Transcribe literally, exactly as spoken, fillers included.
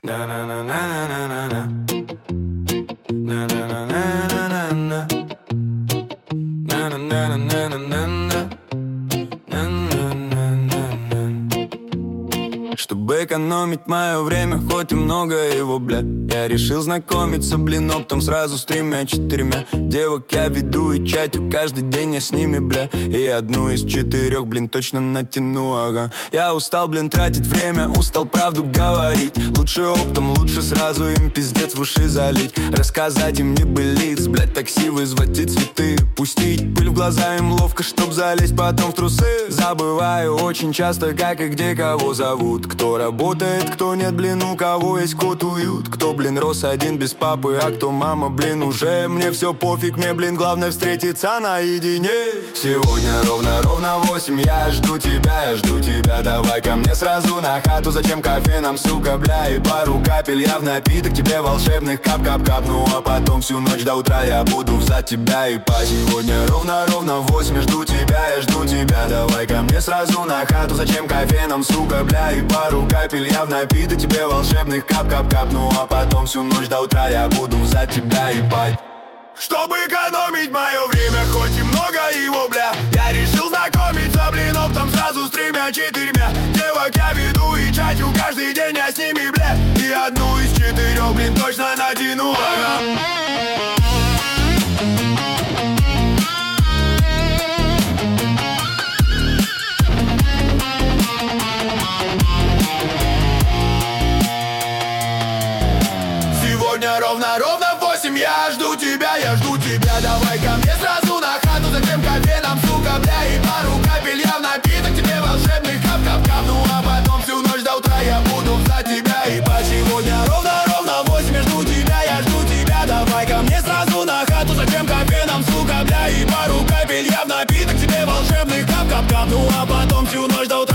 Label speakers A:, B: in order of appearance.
A: На-на-на-на-на-на-на. На-на-на-на-на-на-на. На-на-на-на-на-на-на. Чтобы экономить мое время, хоть и много его, бля, я решил знакомиться, блин, оптом сразу с тремя-четырьмя девок я веду и чатю, каждый день я с ними, бля. И одну из четырех, блин, точно натяну, ага. Я устал, блин, тратить время, устал правду говорить. Лучше оптом, лучше сразу им пиздец в уши залить. Рассказать им небылиц, блядь, такси вызвать и цветы. Пустить пыль в глаза им ловко, чтоб залезть потом в трусы. Забываю очень часто, как и где кого зовут. Кто работает, кто нет, блин, у кого есть кот уют. Кто, блин, рос один без папы, а кто мама, блин, уже. Мне все пофиг, мне, блин, главное встретиться наедине. Сегодня ровно-ровно восемь, я жду тебя, я жду тебя. Давай ко мне сразу на хату, зачем кофе нам, сука, бля. И пару капель я в напиток тебе волшебных кап-кап-кап. Ну а потом всю ночь до утра я буду взять тебя и по. Сегодня ровно-ровно восемь, я жду тебя, я жду тебя. Давай ко мне сразу на хату, зачем кофе нам, сука, бля. И пару капель я в напиток тебе волшебных кап-кап-кап. Ну а потом всю ночь до утра я буду взять тебя и пать. Чтобы экономить мое время, хоть и много его, бля, я решил знакомиться, блин, оптом сразу с тремя-четырьмя девок я веду и чатю, каждый день я с ними, бля. И одну из четырех, блин, точно натяну, ага. Ровно-ровно восемь, я жду тебя, я жду тебя. Давай ко мне сразу на хату, затем кофе нам, сука, бля. И пару капель я в напиток тебе волшебный кап-кап-кап. Ну а потом всю ночь до утра я буду за тебя и по. Сегодня ровно-ровно восемь, я жду тебя, я жду тебя. Давай ко мне сразу на хату, затем кофе нам, сука, бля. И пару капель я в напиток тебе волшебный кап-кап-кап. Ну а потом всю ночь до утра